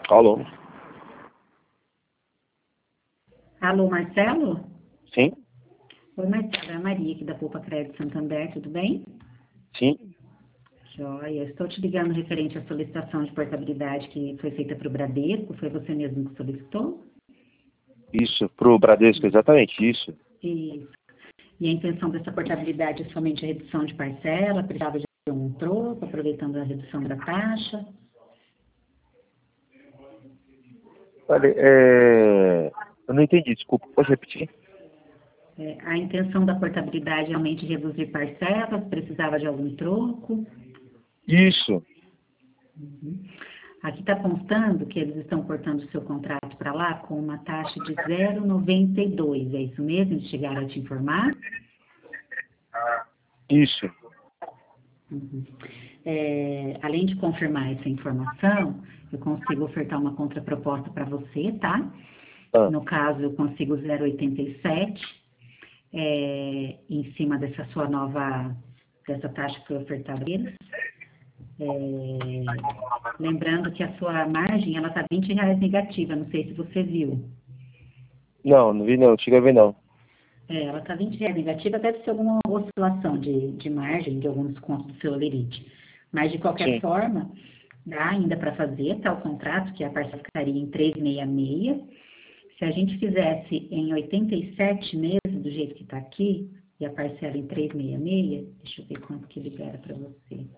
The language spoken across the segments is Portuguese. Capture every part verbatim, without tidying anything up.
Alô? Alô, Marcelo? Sim? Oi, Marcelo, é a Maria aqui da Poupa Crédito Santander, tudo bem? Sim? Joia, estou te ligando referente à solicitação de portabilidade que foi feita para o Bradesco, foi você mesmo que solicitou? Isso, pro Bradesco, exatamente, isso. Isso. E a intenção dessa portabilidade é somente a redução de parcela, precisava de um troco, aproveitando a redução da taxa? Olha, é... eu não entendi, desculpa, pode repetir? É, a intenção da portabilidade é realmente reduzir parcelas, precisava de algum troco? Isso. Uhum. Aqui está constando que eles estão cortando o seu contrato para lá com uma taxa de zero vírgula noventa e dois, é isso mesmo? Eles chegaram a te informar? Isso. Uhum. É, além de confirmar essa informação, eu consigo ofertar uma contraproposta para você, tá? Ah, No caso, eu consigo zero vírgula oitenta e sete, é, em cima dessa sua nova, dessa taxa que foi ofertada a eles. É, lembrando que a sua margem, ela está vinte reais negativa, não sei se você viu. não, não vi não, não cheguei a ver não. É, ela está vinte reais negativa, deve ser alguma oscilação de, de margem, de algum desconto do seu Olerite. Mas, de qualquer Sim. forma, dá ainda para fazer tal contrato, que a parcela ficaria em trezentos e sessenta e seis. Se a gente fizesse em oitenta e sete meses, do jeito que está aqui, e a parcela em trezentos e sessenta e seis, deixa eu ver quanto que libera para você.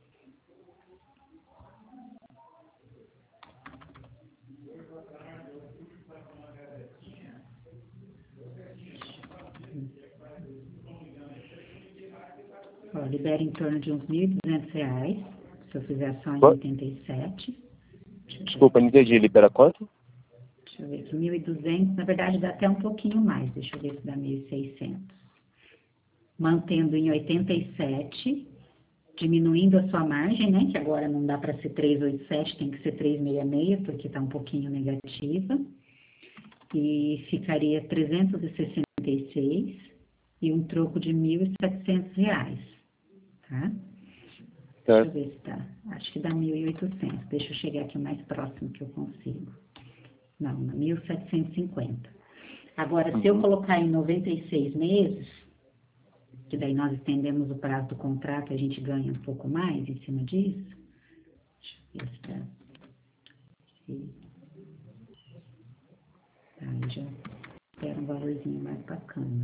Ó, libera em torno de uns mil e duzentos reais, se eu fizer só em Qua- oitenta e sete. Deixa eu ver Desculpa, aqui. não entendi, libera quanto? Deixa eu ver aqui, mil e duzentos, na verdade dá até um pouquinho mais, deixa eu ver se dá mil e seiscentos. Mantendo em oitenta e sete, diminuindo a sua margem, né, que agora não dá para ser trezentos e oitenta e sete, tem que ser trezentos e sessenta e seis, porque está um pouquinho negativa. E ficaria trezentos e sessenta e seis e um troco de mil e setecentos reais, tá? Deixa eu Certo. ver se dá, acho que dá mil e oitocentos, deixa eu chegar aqui o mais próximo que eu consigo. Não, mil setecentos e cinquenta. Agora, se eu Uhum. colocar em noventa e seis meses, que daí nós estendemos o prazo do contrato, a gente ganha um pouco mais em cima disso. Deixa eu ver se dá. Se... Tá, aí já espera um valorzinho mais bacana.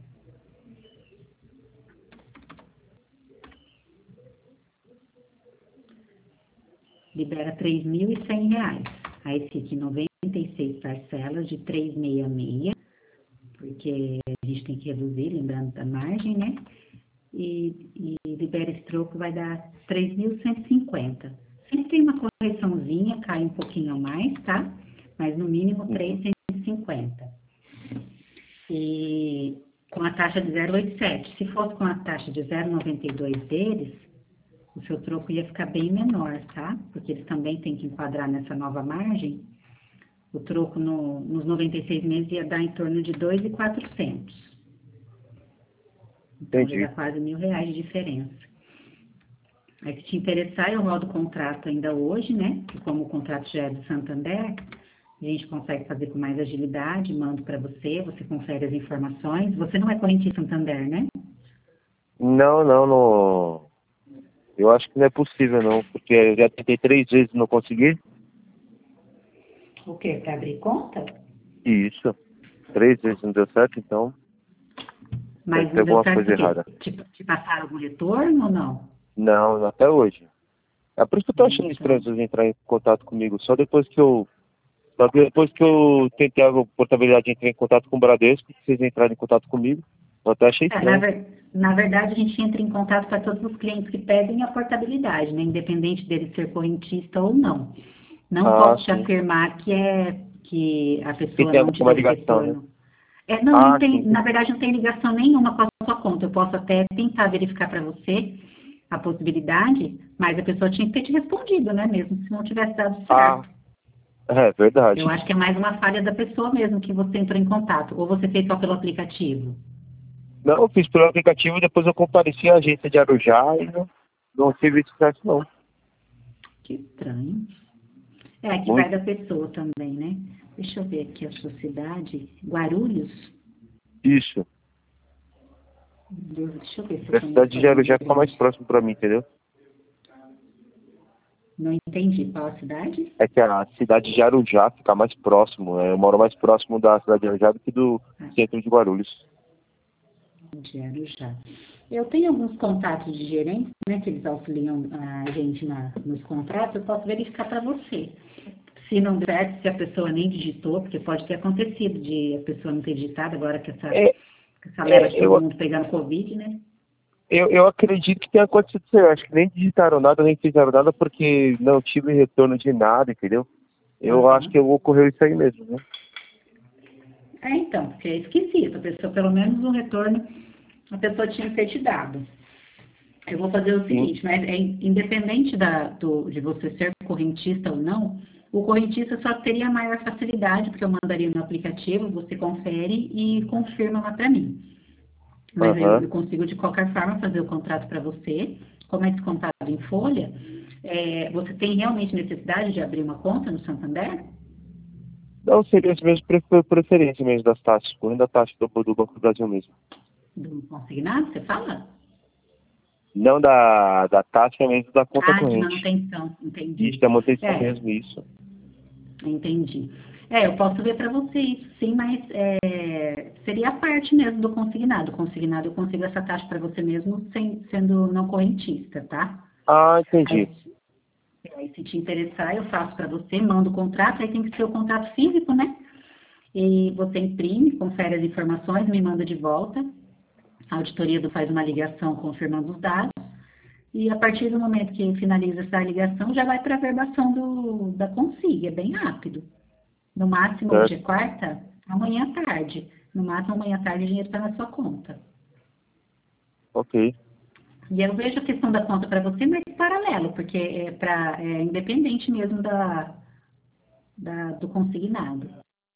Libera três mil e cem reais. Aí fica em noventa e seis parcelas de trezentos e sessenta e seis, porque a gente tem que reduzir, lembrando da margem, né? E, e libera esse troco, vai dar três mil cento e cinquenta. Sempre tem uma correçãozinha, cai um pouquinho a mais, tá? Mas no mínimo Uhum. trezentos e cinquenta. E com a taxa de zero vírgula oitenta e sete. Se fosse com a taxa de zero vírgula noventa e dois deles, o seu troco ia ficar bem menor, tá? Porque eles também têm que enquadrar nessa nova margem. O troco no, nos noventa e seis meses ia dar em torno de dois mil e quatrocentos. Então, já dá Entendi. quase mil reais de diferença. Aí, se te interessar, eu rodo o contrato ainda hoje, né? Que como o contrato já é do Santander, a gente consegue fazer com mais agilidade, mando para você, você confere as informações. Você não é correntista Santander, né? Não, não, não. Eu acho que não é possível não, porque eu já tentei três vezes e não consegui. O quê? Para abrir conta? Isso. Três vezes não deu certo, então deve Mas ter não deu alguma certo coisa por quê? errada. Te, te passaram algum retorno ou não? Não, até hoje. É por isso que eu tô achando estranho Então, vocês entrarem em contato comigo. Só depois que eu. Só depois que eu tentei a portabilidade de entrar em contato com o Bradesco, que vocês entraram em contato comigo. Eu até achei é, na, estranho. ver- na verdade, a gente entra em contato para todos os clientes que pedem a portabilidade, né? Independente dele ser correntista ou não. Não Ah, posso te sim. afirmar que é que a Que pessoa tem não te alguma deu ligação, né? retorno. É, não, não Ah, sim, tem, na entendi. verdade, não tem ligação nenhuma com a sua conta. Eu posso até tentar verificar para você a possibilidade, mas a pessoa tinha que ter te respondido, né? Mesmo se não tivesse dado Ah, certo. é Eu verdade. acho que é mais uma falha da pessoa mesmo que você entrou em contato. Ou você fez só pelo aplicativo. Não, eu fiz pelo aplicativo e depois eu compareci à agência de Arujá e não, não tive sucesso, não. Que estranho. É, que Muito. vai da pessoa também, né? Deixa eu ver aqui a sua cidade. Guarulhos? Isso. Deixa eu ver se eu A conheço cidade de algum Arujá fica mais gerente. próximo pra mim, entendeu? Não entendi. Qual a cidade? É que a cidade de Arujá fica mais próximo. é, Eu moro mais próximo da cidade de Arujá do que do Ah, centro de Guarulhos. de Arujá. Eu tenho alguns contatos de gerentes, né, que eles auxiliam a gente na, nos contratos, eu posso verificar para você. Se não der, se a pessoa nem digitou, porque pode ter acontecido de a pessoa não ter digitado, agora que essa, É, essa leva de é, todo eu, mundo pegando Covid, né? eu, eu acredito que tenha acontecido isso aí. Eu acho que nem digitaram nada, nem fizeram nada, porque não tive retorno de nada, entendeu? Eu acho Aham. que ocorreu isso aí mesmo, né? É, então, porque é esquisito, a pessoa, pelo menos um retorno, a pessoa tinha que ter te dado. Eu vou fazer o Sim. seguinte, mas é independente da, do, de você ser correntista ou não, o correntista só teria maior facilidade, porque eu mandaria no aplicativo, você confere e confirma lá para mim. Mas eu, Aham. eu consigo, de qualquer forma, fazer o contrato para você. Como é descontado em folha, é, você tem realmente necessidade de abrir uma conta no Santander? Não, seria as mesmas pre- preferência mesmo das taxas, correndo a taxa do, do Banco do Brasil mesmo. Do consignado, você fala? Não da, da taxa mesmo da conta Ah, de corrente. manutenção, entendi. Isso, da manutenção É, mesmo, isso. entendi. É, eu posso ver para você isso, sim, mas é, seria a parte mesmo do consignado. O consignado eu consigo essa taxa para você mesmo sem, sendo não correntista, tá? Ah, Aí, entendi. aí, se te interessar, eu faço para você, mando o contrato, aí tem que ser o contrato físico, né? E você imprime, confere as informações, me manda de volta. A auditoria do faz uma ligação confirmando os dados. E a partir do momento que finaliza essa ligação, já vai para a verbação do, da consiga, é bem rápido. No máximo, hoje Certo. é quarta, amanhã à tarde. No máximo, amanhã à tarde, o dinheiro está na sua conta. Ok. E eu vejo a questão da conta para você, mas paralelo, porque é, pra, é independente mesmo da, da, do consignado.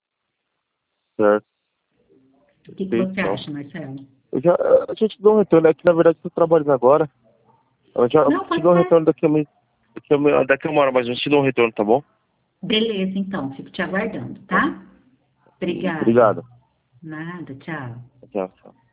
Certo. O que, que Perfeito, você então. acha, Marcelo? Eu já, a gente dá um retorno. É que, na verdade, estou trabalhando agora. Eu já Não, te pode dou um ser. retorno daqui a, uma- daqui a, uma- daqui a uma hora, mas eu te dou um retorno, tá bom? Beleza, então. Fico te aguardando, Tá. tá? Obrigada. Obrigado. Nada, tchau. Tchau, tchau.